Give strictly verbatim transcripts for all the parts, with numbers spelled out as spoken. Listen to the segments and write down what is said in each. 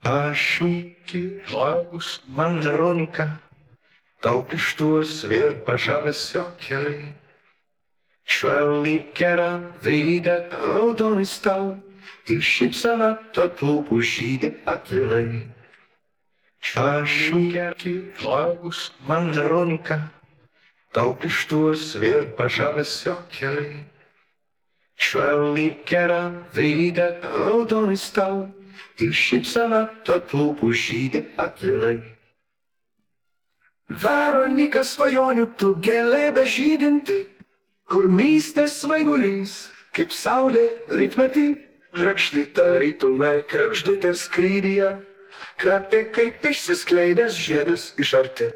Pašūkį žlagus man Veronika, tau pištuos vėl pažavesio keliai. Švelniai gera veide raudonis tau, ir šypsena tarp lūpų žydi atvirai. Pašūkį žlagus man Veronika, tau pištuos vėl pažavesio keliai. Švelniai gera veide raudonis tau, ir šypsena tarp lūpų žydi atvirai. Veronika svajonių tu gėlė bežydinti, kur mystės svaigulys, kaip saulė rytmetį, grakšti tarytume kregždutės skrydyje, kvepia kaip išsiskleidęs žiedas iš arti.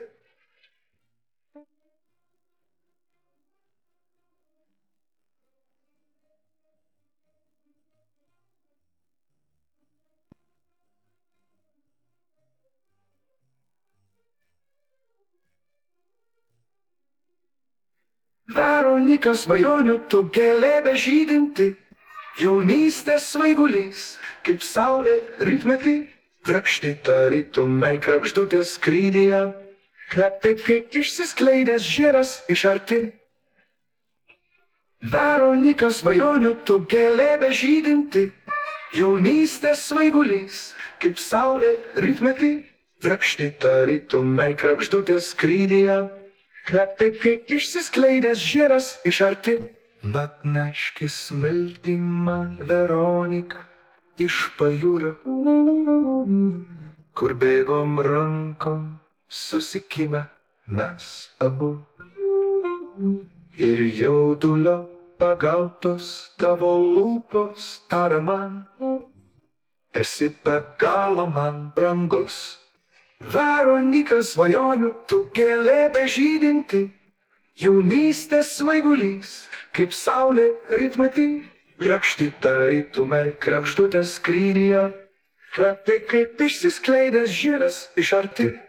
Veronika svajonių tu gėlė bežydinti, jaunystės svaigulys, kaip saulė rytmetį, grakšti tarytume kregždutės skrydyje, kvepia kaip išsiskleidęs žiedas iš arti. Veronika svajonių tu gėlė bežydinti, jaunystės svaigulys, kaip saulė rytmetį, grakšti tarytume kregždutės skrydyje, kvepia kaip išsiskleidęs žiedas iš arti. Bet neški smiltį man, Veronika, iš pajūrio, kur bėgom rankom susikimę mes abu. Ir jaudulio pagautos tavo lūpos taria man, esi be galo man brangus. Veronika svajonių tu gėlė bežydinti, jaunystės svaigulys, kaip saulė rytmetį, grakšti tarytume kregždutės skrydyje, kvepia kaip išsiskleidęs žiedas iš arti.